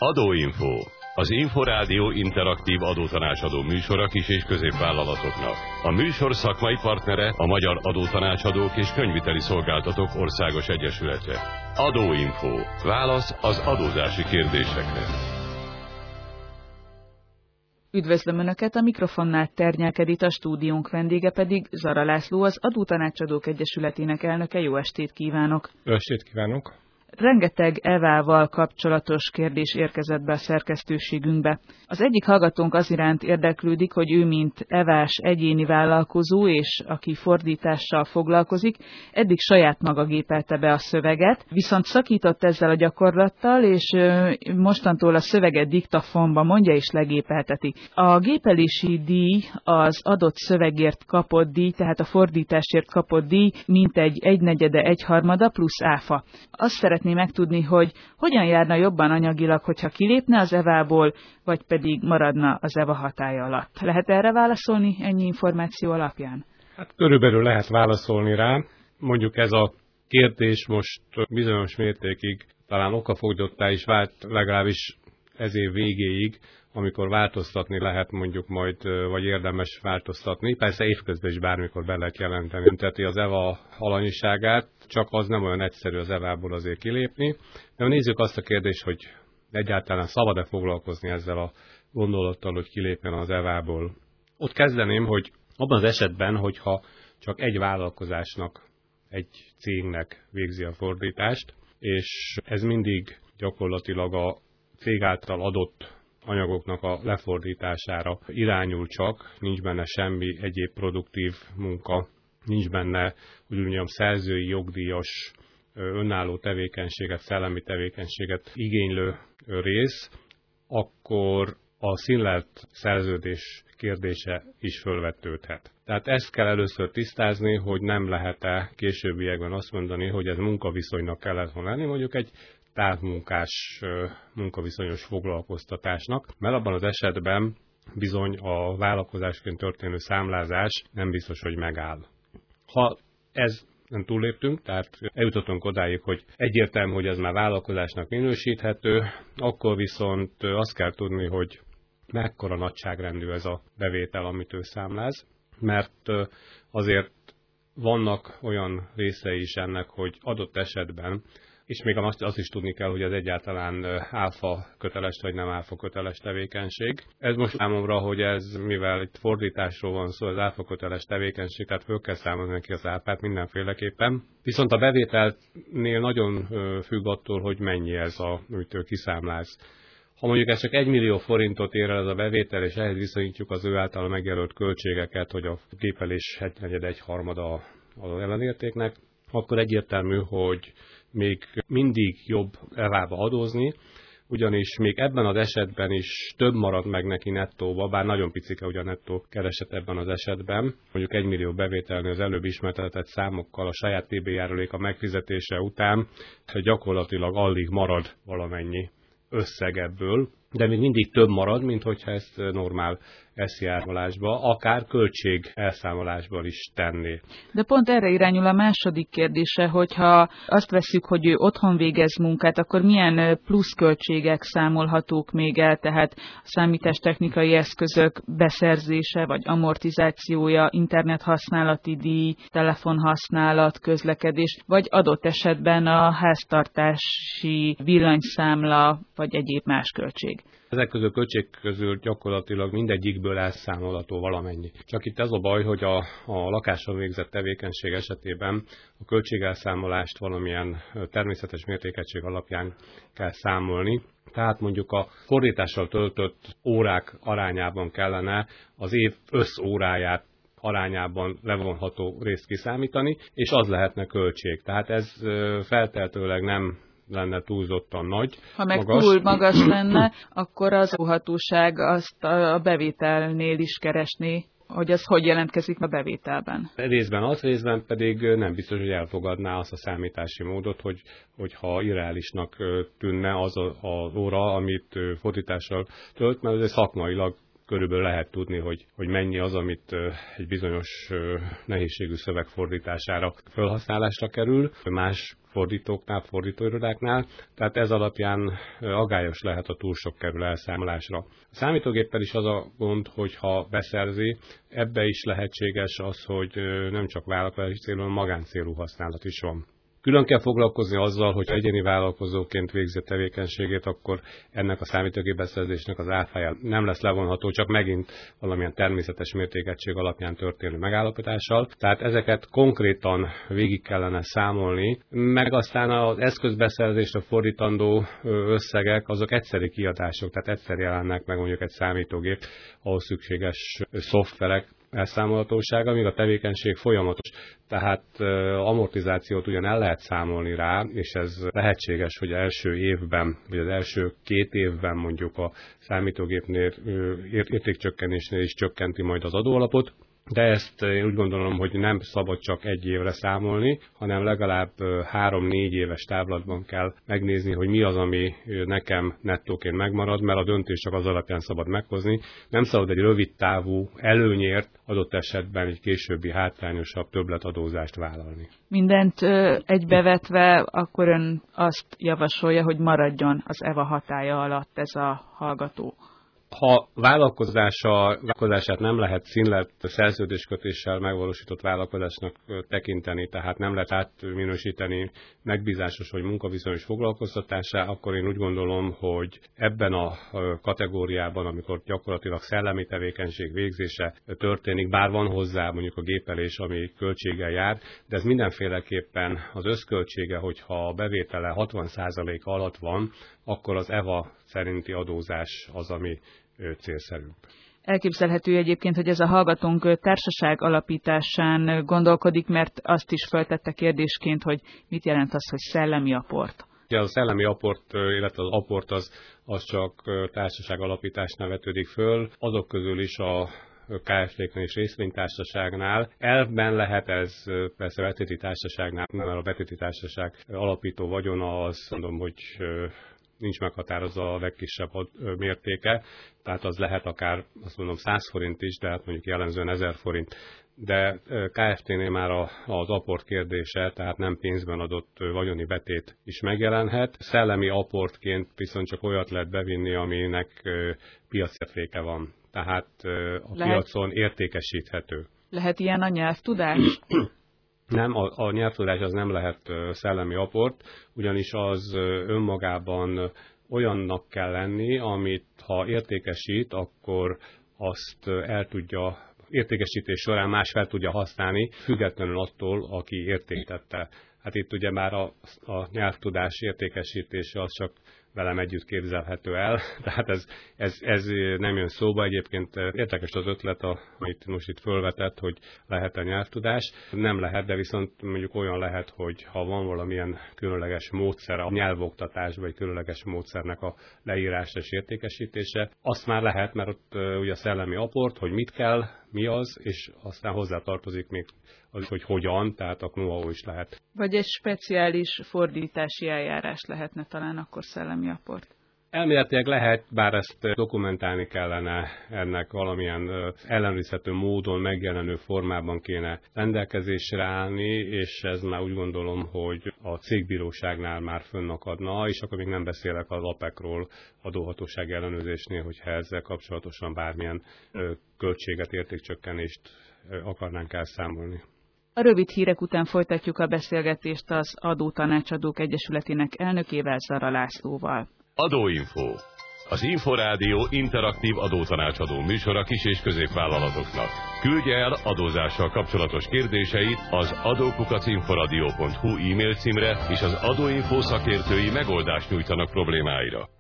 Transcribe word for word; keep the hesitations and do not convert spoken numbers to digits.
Adóinfo. Az Inforádió interaktív adótanácsadó műsora kis- és középvállalatoknak. A műsor szakmai partnere a Magyar Adótanácsadók és Könyviteli Szolgáltatók Országos Egyesülete. Adóinfo. Válasz az adózási kérdésekre. Üdvözlöm Önöket, a mikrofonnál Ternyák Edit, a stúdiónk vendége pedig Zara László, az Adótanácsadók Egyesületének elnöke. Jó estét kívánok! Jó estét kívánok! Rengeteg é vé á-val kapcsolatos kérdés érkezett be a szerkesztőségünkbe. Az egyik hallgatónk az iránt érdeklődik, hogy ő, mint é vé-s egyéni vállalkozó, és aki fordítással foglalkozik, eddig saját maga gépelte be a szöveget, viszont szakított ezzel a gyakorlattal, és mostantól a szöveget diktafonba mondja és legépelteti. A gépelési díj az adott szövegért kapott díj, tehát a fordításért kapott díj, mint egy egynegyede, egyharmada plusz áfa. Azt szeretném megtudni, hogy hogyan járna jobban anyagilag, hogyha kilépne az é vé á-ból, vagy pedig maradna az é vé á hatálya alatt. Lehet erre válaszolni ennyi információ alapján? Hát körülbelül lehet válaszolni rá. Mondjuk ez a kérdés most bizonyos mértékig talán okafogdottá is vált, legalábbis ez év végéig, amikor változtatni lehet mondjuk majd, vagy érdemes változtatni. Persze évközben is bármikor be lehet jelenteni. Bünteti az é vé á alanyiságát, csak az nem olyan egyszerű az é vé á-ból azért kilépni. De nézzük azt a kérdést, hogy egyáltalán szabad-e foglalkozni ezzel a gondolattal, hogy kilépjen az é vé á-ból. Ott kezdeném, hogy abban az esetben, hogyha csak egy vállalkozásnak, egy cégnek végzi a fordítást, és ez mindig gyakorlatilag a cég által adott anyagoknak a lefordítására irányul csak, nincs benne semmi egyéb produktív munka, nincs benne, úgy mondjam, szerzői, jogdíjas, önálló tevékenységet, szellemi tevékenységet igénylő rész, akkor a színlelt szerződés kérdése is fölvetődhet. Tehát ezt kell először tisztázni, hogy nem lehet-e későbbiekben azt mondani, hogy ez munkaviszonynak kellett volna lenni, mondjuk egy távmunkás munkaviszonyos foglalkoztatásnak, mert abban az esetben bizony a vállalkozásként történő számlázás nem biztos, hogy megáll. Ha ez nem túlléptünk, tehát eljutottunk odáig, hogy egyértelmű, hogy ez már vállalkozásnak minősíthető, akkor viszont azt kell tudni, hogy mekkora nagyságrendű ez a bevétel, amit ő számláz, mert azért vannak olyan részei is ennek, hogy adott esetben, és még azt, azt is tudni kell, hogy ez egyáltalán áfa köteles vagy nem áfa köteles tevékenység. Ez most számomra, hogy ez, mivel itt fordításról van szó, az áfa köteles tevékenység, tehát föl kell számolni neki az áfát mindenféleképpen. Viszont a bevételnél nagyon függ attól, hogy mennyi ez, a, amit ő kiszámláz. Ha mondjuk ez csak egy millió forintot ér el ez a bevétel, és ehhez viszonyítjuk az ő által megjelölt költségeket, hogy a gépelés egynegyed, egyharmada az ellenértéknek, akkor egyértelmű, hogy még mindig jobb é vé á-ba adózni, ugyanis még ebben az esetben is több marad meg neki nettóba, bár nagyon picike ugye a nettó kereset ebben az esetben. Mondjuk egy millió bevételnél az előbb ismertetett számokkal a saját té bé járuléka megfizetése után gyakorlatilag alig marad valamennyi összeg ebből, de még mindig több marad, mint hogyha ezt normál eszjármolásba, akár költség elszámolásban is tenné. De pont erre irányul a második kérdése, hogyha azt vesszük, hogy ő otthon végez munkát, akkor milyen pluszköltségek számolhatók még el, tehát a számítástechnikai eszközök beszerzése vagy amortizációja, internethasználati díj, telefonhasználat, közlekedés, vagy adott esetben a háztartási villanyszámla, vagy egyéb más költség. Ezek közül költség közül gyakorlatilag mindegyikből elszámolható valamennyi. Csak itt ez a baj, hogy a, a lakáson végzett tevékenység esetében a költségelszámolást valamilyen természetes mértékegység alapján kell számolni. Tehát mondjuk a fordítással töltött órák arányában kellene az év összóráját arányában levonható részt kiszámítani, és az lehetne költség. Tehát ez feltehetőleg nem lenne túlzottan nagy. Ha meg magas. túl magas lenne, akkor az adóhatóság azt a bevételnél is keresné, hogy ez hogy jelentkezik a bevételben. Részben az, részben pedig nem biztos, hogy elfogadná azt a számítási módot, hogy, hogyha irreálisnak tűnne az az óra, amit fordítással tölt, mert ez szakmailag körülbelül lehet tudni, hogy, hogy mennyi az, amit egy bizonyos nehézségű szöveg fordítására felhasználásra kerül. Más fordítóknál, fordítóirodáknál, tehát ez alapján aggályos lehet, a túl sok kerül elszámolásra. A számítógéppel is az a gond, hogy ha beszerzi, ebbe is lehetséges az, hogy nem csak vállalkozási célú, hanem magáncélú használat is van. Külön kell foglalkozni azzal, hogy egyéni vállalkozóként végzi tevékenységét, akkor ennek a számítógép beszerzésnek az áfája nem lesz levonható, csak megint valamilyen természetes mértékegység alapján történő megállapítással. Tehát ezeket konkrétan végig kellene számolni, meg aztán az eszközbeszerzésre fordítandó összegek, azok egyszeri kiadások, tehát egyszer jelennek meg mondjuk egy számítógép, ahhoz szükséges szoftverek elszámolhatósága, míg a tevékenység folyamatos. Tehát amortizációt ugyan el lehet számolni rá, és ez lehetséges, hogy első évben, vagy az első két évben mondjuk a számítógépnél értékcsökkenésnél is csökkenti majd az adóalapot, de ezt én úgy gondolom, hogy nem szabad csak egy évre számolni, hanem legalább három-négy éves távlatban kell megnézni, hogy mi az, ami nekem nettóként megmarad, mert a döntés csak az alapján szabad meghozni. Nem szabad egy rövid távú előnyért adott esetben egy későbbi hátrányosabb többletadózást vállalni. Mindent egybevetve, akkor ön azt javasolja, hogy maradjon az é vé á hatálya alatt ez a hallgató. Ha vállalkozása, vállalkozását nem lehet színlelt szerződéskötéssel megvalósított vállalkozásnak tekinteni, tehát nem lehet átminősíteni megbízásos vagy munkaviszonyos foglalkoztatásá, akkor én úgy gondolom, hogy ebben a kategóriában, amikor gyakorlatilag szellemi tevékenység végzése történik, bár van hozzá mondjuk a gépelés, ami költséggel jár, de ez mindenféleképpen az összköltsége, hogyha a bevétele hatvan százalék alatt van, akkor az é vé á szerinti adózás az, ami célszerűbb. Elképzelhető egyébként, hogy ez a hallgatónk társaság alapításán gondolkodik, mert azt is feltette kérdésként, hogy mit jelent az, hogy szellemi aport. Ja, a szellemi aport, illetve az aport az, az csak társaság alapításnál vetődik föl, azok közül is a ká ef té-knél és részvénytársaságnál. Elvben lehet ez persze betéti társaságnál, mert a betéti társaság alapító vagyona, azt mondom, hogy nincs meghatározva a legkisebb mértéke, tehát az lehet akár, azt mondom, száz forint is, de hát mondjuk jellemzően ezer forint. De ká ef té-nél már az aport kérdése, tehát nem pénzben adott vagyoni betét is megjelenhet. Szellemi aportként viszont csak olyat lehet bevinni, aminek piacértéke van, tehát a lehet, piacon értékesíthető. Lehet ilyen a nyelvtudás? Nem, a, a nyelvtudás az nem lehet szellemi aport, ugyanis az önmagában olyannak kell lenni, amit ha értékesít, akkor azt el tudja, értékesítés során más fel tudja használni, függetlenül attól, aki értéktette. Hát itt ugye már a, a nyelvtudás értékesítése az csak velem együtt képzelhető el, tehát ez, ez, ez nem jön szóba. Egyébként érdekes az ötlet, amit most itt fölvetett, hogy lehet-e nyelvtudás. Nem lehet, de viszont mondjuk olyan lehet, hogy ha van valamilyen különleges módszer a nyelvoktatásban, vagy különleges módszernek a leírása és értékesítése, azt már lehet, mert ott ugye a szellemi aport, hogy mit kell, mi az, és aztán hozzátartozik még az, hogy hogyan, tehát a know-how is lehet. Vagy egy speciális fordítási eljárás lehetne talán akkor szellemi aport. Elméletileg lehet, bár ezt dokumentálni kellene, ennek valamilyen ellenőrizhető módon megjelenő formában kéne rendelkezésre állni, és ez már úgy gondolom, hogy a cégbíróságnál már fönnakadna, és akkor még nem beszélek az á pé é-król, adóhatósági ellenőrzésnél, hogyha ezzel kapcsolatosan bármilyen költséget, értékcsökkenést akarnánk elszámolni. A rövid hírek után folytatjuk a beszélgetést az Adótanácsadók Egyesületének elnökével, Zara Lászlóval. Adóinfo. Az Inforádió interaktív adótanácsadó műsora kis- és középvállalatoknak. Küldje el adózással kapcsolatos kérdéseit az adókukac inforadio pont hu e-mail címre, és az Adóinfo szakértői megoldást nyújtanak problémáira.